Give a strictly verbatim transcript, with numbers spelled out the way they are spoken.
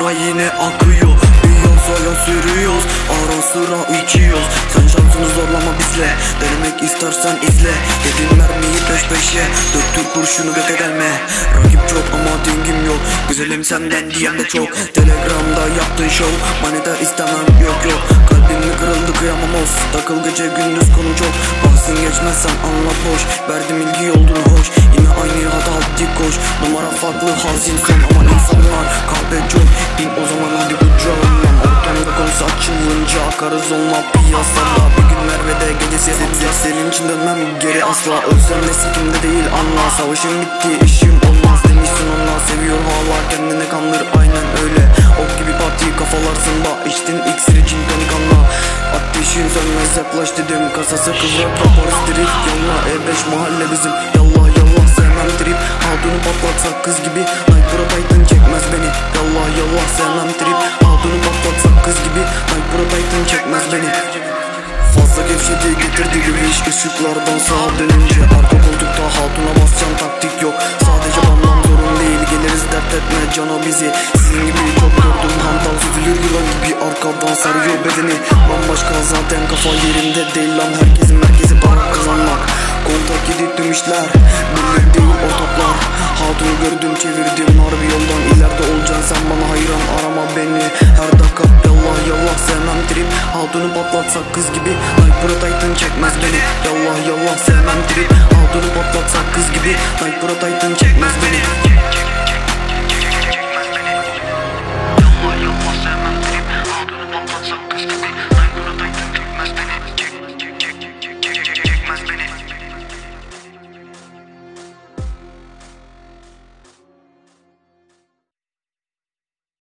para yine akıyor. Bir yol soya sürüyoruz, ara sıra içiyoruz. Sen şansını zorlama bizle, denemek istersen izle. Yedin mermiyi peş peşe, döktür kurşunu göte gelme. Rakip çok ama dingim yok, güzelim senden diyen de çok. Telegramda yaptığın şov, manita istemem yok yok. Kalbim mi kırıldı kıyamam of, takıl gece gündüz konu çok. Bahsin geçmezsen anla boş, verdim ilgi oldun hoş. Yine aynı hata hadi koş, numara farklı hazin son. Ama insanlar kahve çok, bin o zaman hadi kucağım. Ortamda konusu açılınca akarız onunla piyasada. Bir gün Merve'de gecesi hepsi, senin için dönmem geri asla. Özlem sikimde değil anla, savaşım bitti işim olmaz demişsin onunla. Seviyor hala kendine kandır aynen öyle. Ok gibi parti kafalar zımba, içtin iksiri cin tonik anla. Ateşin sönmez yaklaş dedim, kasası kıvrak yaparız drift. Yolla E beş mahalle bizim, yallah yallah sevmem trip. Hatunu patlatsak kız gibi, Nike Titan çekmez beni. Yallah yallah sevmem trip. Hatunu patlatsak kız gibi, Nike Titan çekmez beni. Fazla gevşedi getirdi gülüş, ışıklardan sağa dönünce. Arka koltukta hatuna basacaksın taktik yok. Sadece banlam zorun değil, geliriz dert etme cana bizi. Sizin gibi çok gördüm hantal, süzülür yılan gibi arkadan sarıyor bedeni. Bambaşka zaten kafa yerinde değil lan, herkesin merkezi para kazanmak. Kontak edip demişler, birlik değil ortaklar. Hatunu gördüm çevirdim harbi yoldan, ileride olacaksın sen bana hayran, arama beni her dakika. Yallah yallah sevmem trip, hatunu patlatsak kız gibi, Nike Pro Titan çekmez beni. Yallah yallah sevmem trip, hatunu patlatsak kız gibi, Nike Pro Titan çekmez beni.